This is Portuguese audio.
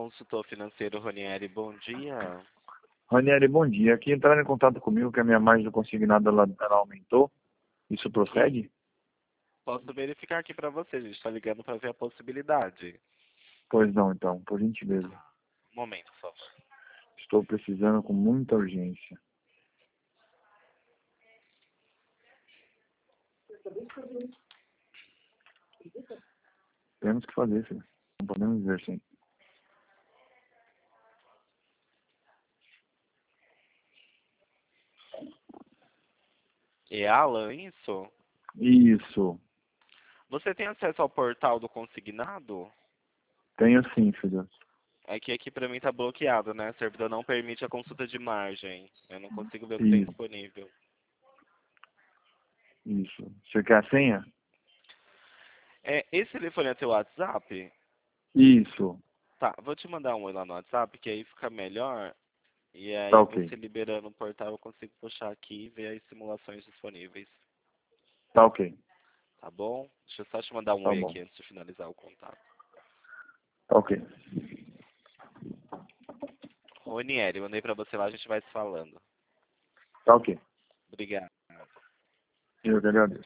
consultor financeiro Ronieri, bom dia. Ranieri, bom dia. Aqui entraram em contato comigo que a minha margem do consignado ela aumentou. Isso procede? Posso verificar aqui para você, a gente está ligando para ver a possibilidade. Pois não, então, por gentileza. Um momento, por favor. Estou precisando com muita urgência. Temos que fazer, filho. Não podemos viver sem. É Alan, isso? Isso. Você tem acesso ao portal do consignado? Tenho sim, filho. É que aqui para mim está bloqueado, né? O servidor não permite a consulta de margem. Eu não consigo ver o que tem Isso. disponível. Isso. Você quer a senha? Esse telefone é teu WhatsApp? Isso. Tá, vou te mandar um oi lá no WhatsApp, que aí fica melhor. E Tá aí ok. você liberando o portal, eu consigo puxar aqui e ver as simulações disponíveis. Tá ok. Tá bom? Deixa eu só te mandar um Tá oi bom. aqui antes de finalizar o contato. Tá ok. Ronieri, mandei pra você lá, a gente vai se falando. Tá ok. Obrigado. Eu que agradeço.